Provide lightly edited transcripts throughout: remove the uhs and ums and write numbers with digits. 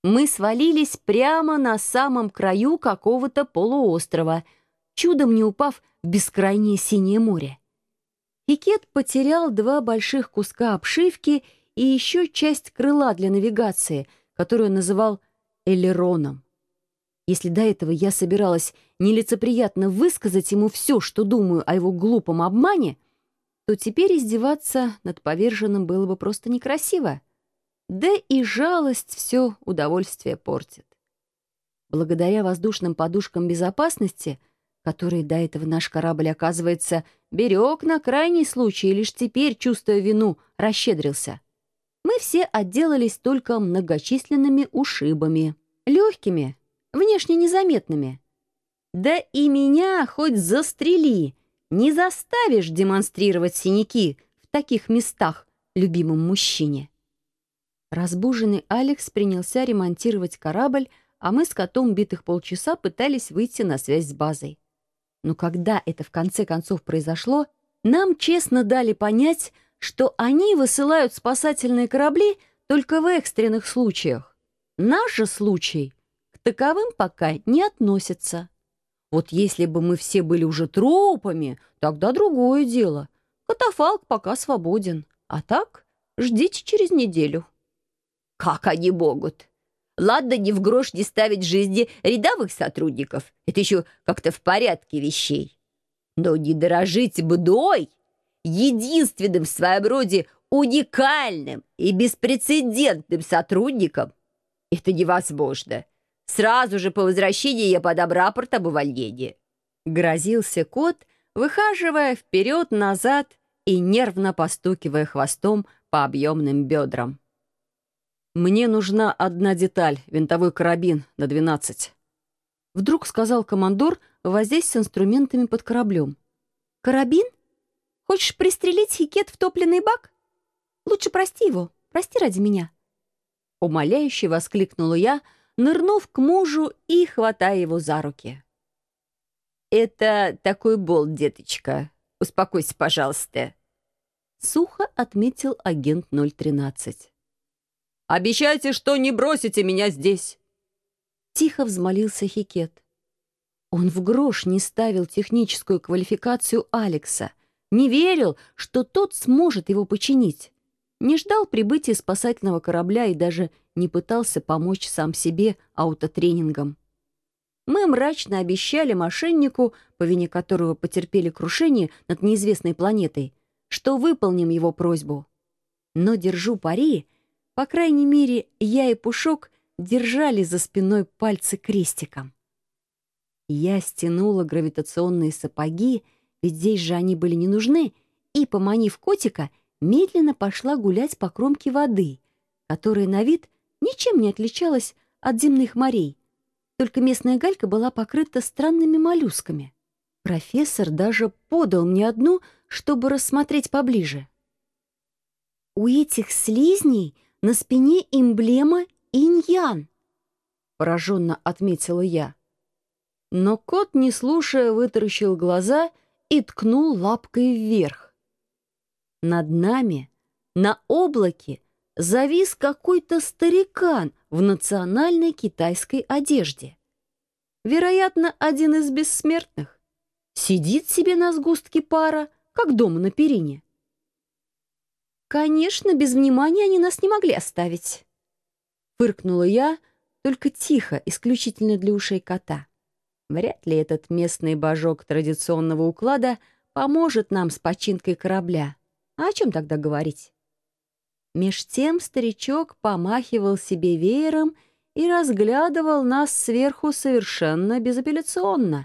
Мы свалились прямо на самом краю какого-то полуострова, чудом не упав в бескрайнее синее море. Хикет потерял 2 больших куска обшивки и еще часть крыла для навигации, которую он называл элероном. Если до этого я собиралась нелицеприятно высказать ему все, что думаю о его глупом обмане, то теперь издеваться над поверженным было бы просто некрасиво. Да и жалость все удовольствие портит. Благодаря воздушным подушкам безопасности, которые до этого наш корабль, оказывается, берег на крайний случай и лишь теперь, чувствуя вину, расщедрился, мы все отделались только многочисленными ушибами, легкими, внешне незаметными. Да и меня хоть застрели, не заставишь демонстрировать синяки в таких местах любимому мужчине. Разбуженный Алекс принялся ремонтировать корабль, а мы с котом битых полчаса пытались выйти на связь с базой. Но когда это в конце концов произошло, нам честно дали понять, что они высылают спасательные корабли только в экстренных случаях. Наш же случай к таковым пока не относится. Вот если бы мы все были уже трупами, тогда другое дело. Катафалк пока свободен. А так ждите через неделю. Как они могут? Ладно, ни в грош не ставить жизни рядовых сотрудников. Это еще как-то в порядке вещей. Но не дорожить мной, единственным в своем роде уникальным и беспрецедентным сотрудником, это невозможно. Сразу же по возвращении я подам рапорт об увольнении. Грозился кот, выхаживая вперед-назад и нервно постукивая хвостом по объемным бедрам. «Мне нужна одна деталь, винтовой карабин на 12. Вдруг сказал командор, возясь с инструментами под кораблем. «Карабин? Хочешь пристрелить Хикет в топливный бак? Лучше прости его, прости ради меня». Умоляюще воскликнула я, нырнув к мужу и хватая его за руки. «Это такой болт, деточка. Успокойся, пожалуйста», — сухо отметил агент 013. «Обещайте, что не бросите меня здесь!» Тихо взмолился Хикет. Он в грош не ставил техническую квалификацию Алекса, не верил, что тот сможет его починить, не ждал прибытия спасательного корабля и даже не пытался помочь сам себе аутотренингом. Мы мрачно обещали мошеннику, по вине которого потерпели крушение над неизвестной планетой, что выполним его просьбу. Но держу пари, по крайней мере, я и Пушок держали за спиной пальцы крестиком. Я стянула гравитационные сапоги, ведь здесь же они были не нужны, и, поманив котика, медленно пошла гулять по кромке воды, которая на вид ничем не отличалась от земных морей, только местная галька была покрыта странными моллюсками. Профессор даже подал мне одну, чтобы рассмотреть поближе. «У этих слизней на спине эмблема инь-ян», — пораженно отметила я. Но кот, не слушая, вытаращил глаза и ткнул лапкой вверх. Над нами, на облаке, завис какой-то старикан в национальной китайской одежде. Вероятно, один из бессмертных. Сидит себе на сгустке пара, как дома на перине. «Конечно, без внимания они нас не могли оставить», — фыркнула я, только тихо, исключительно для ушей кота. Вряд ли этот местный божок традиционного уклада поможет нам с починкой корабля. А о чем тогда говорить? Меж тем старичок помахивал себе веером и разглядывал нас сверху совершенно безапелляционно.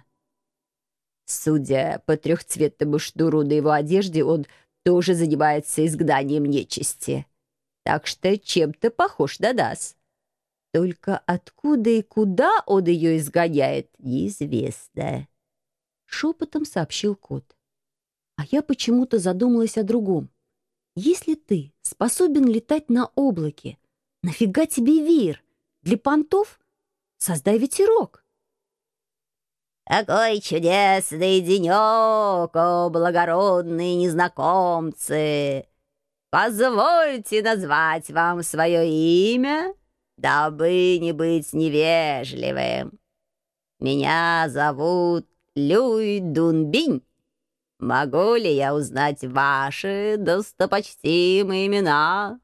Судя по трехцветному шнуру на его одежде, он тоже занимается изгнанием нечисти. Так что чем-то похож на нас. Только откуда и куда он ее изгоняет, неизвестно. Шепотом сообщил кот. А я почему-то задумалась о другом. Если ты способен летать на облаке, нафига тебе веер? Для понтов? Создай ветерок. «Какой чудесный денек, о благородные незнакомцы! Позвольте назвать вам свое имя?» дабы не быть невежливым. Меня зовут Люй Дунбинь. Могу ли я узнать ваши достопочтимые имена?»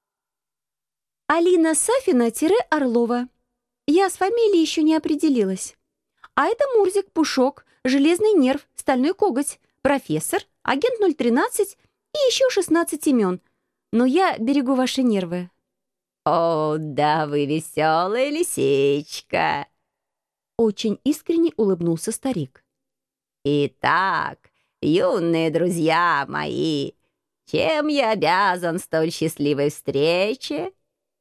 Алина Сафина-Орлова. Я с фамилией еще не определилась. А это Мурзик, Пушок, Железный нерв, Стальной коготь, профессор, агент 013 и еще 16 имен. Но я берегу ваши нервы. «О, да вы веселая лисичка!» Очень искренне улыбнулся старик. «Итак, юные друзья мои, чем я обязан столь счастливой встрече?»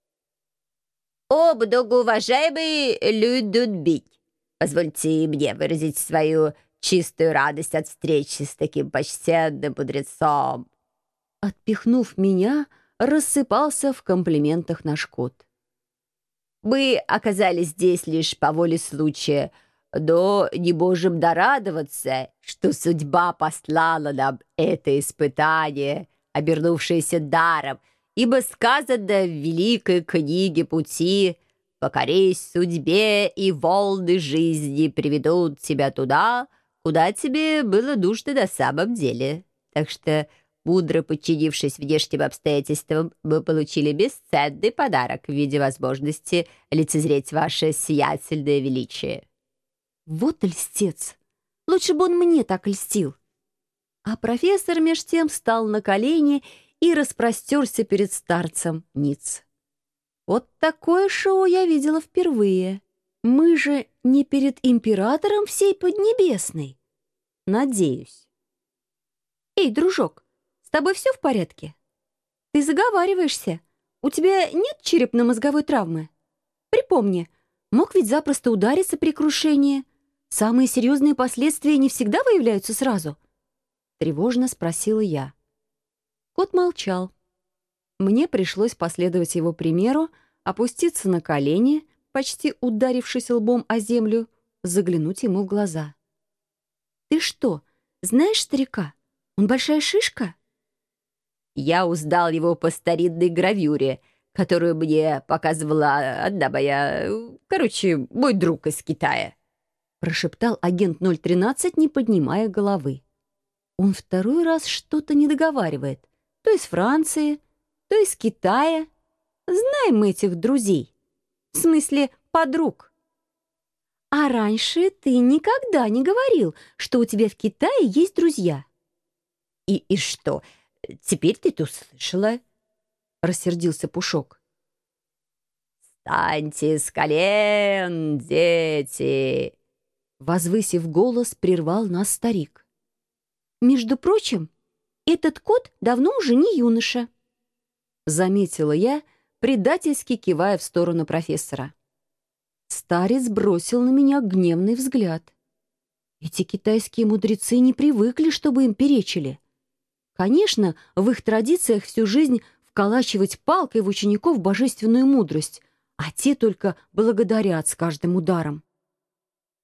«О, многоуважаемый Людудбить, позвольте мне выразить свою чистую радость от встречи с таким почтенным мудрецом». Отпихнув меня, рассыпался в комплиментах наш кот. «Мы оказались здесь лишь по воле случая, но не можем дорадоваться, что судьба послала нам это испытание, обернувшееся даром, ибо сказано в великой книге пути: «Покорись судьбе, и волны жизни приведут тебя туда, куда тебе было нужно на самом деле». Так что, мудро подчинившись внешним обстоятельствам, мы получили бесценный подарок в виде возможности лицезреть ваше сиятельное величие. Вот льстец! Лучше бы он мне так льстил. А профессор меж тем встал на колени и распростерся перед старцем ниц. Вот такое шоу я видела впервые. Мы же не перед императором всей Поднебесной. Надеюсь. Эй, дружок, с тобой все в порядке? Ты заговариваешься. У тебя нет черепно-мозговой травмы? Припомни, мог ведь запросто удариться при крушении. Самые серьезные последствия не всегда выявляются сразу. Тревожно спросила я. Кот молчал. Мне пришлось последовать его примеру, опуститься на колени, почти ударившись лбом о землю, заглянуть ему в глаза. «Ты что, знаешь старика? Он большая шишка?» Я узнал его по старинной гравюре, которую мне показывала одна моя... мой друг из Китая. Прошептал агент 013, не поднимая головы. Он второй раз что-то не договаривает. То из Франции, то из Китая. Знаем мы этих друзей. В смысле, подруг. А раньше ты никогда не говорил, что у тебя в Китае есть друзья. И что, теперь ты тут услышала? Рассердился Пушок. «Встаньте с колен, дети!» Возвысив голос, прервал нас старик. «Между прочим, этот кот давно уже не юноша», заметила я, предательски кивая в сторону профессора. Старец бросил на меня гневный взгляд. Эти китайские мудрецы не привыкли, чтобы им перечили. Конечно, в их традициях всю жизнь вколачивать палкой в учеников божественную мудрость, а те только благодарят с каждым ударом.